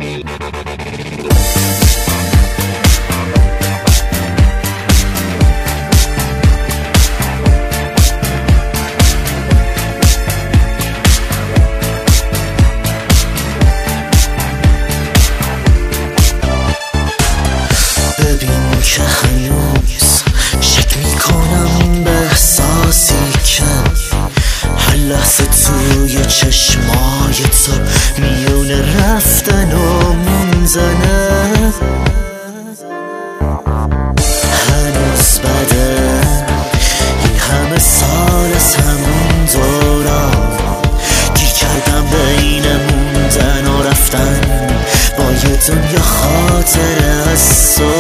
ببین که هنوز شک میکنم به احساسی که هر لحظه توی چشمای تو میونه رفتن و موندنه. هنوز بده این همه سال از همون دوران گیر کردم بین موندن و رفتن با یه دنیا خاطره از تو.